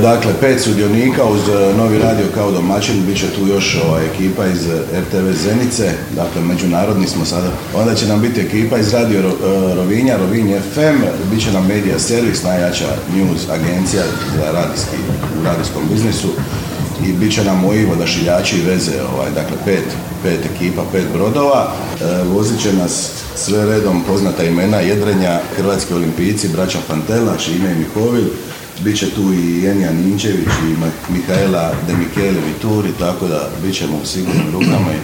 Dakle, 5 sudionika uz Novi radio kao domaćin, bit će tu još ekipa iz RTV Zenice, dakle međunarodni smo sada. Onda će nam biti ekipa iz Radio Rovinja, Rovinj FM, bit će nam Media Servis, najjača news agencija za u radijskom biznisu i bit će nam moji odašiljači i veze, dakle 5 ekipa, 5 brodova. Vozit će nas sve redom poznata imena jedrenja, hrvatski olimpijci, braća Pantela, Šime i Mihovil. Biće tu i Enija Ninčević i Mihaela Demikele Vituri, tako da bit ćemo u sigurnim rukama.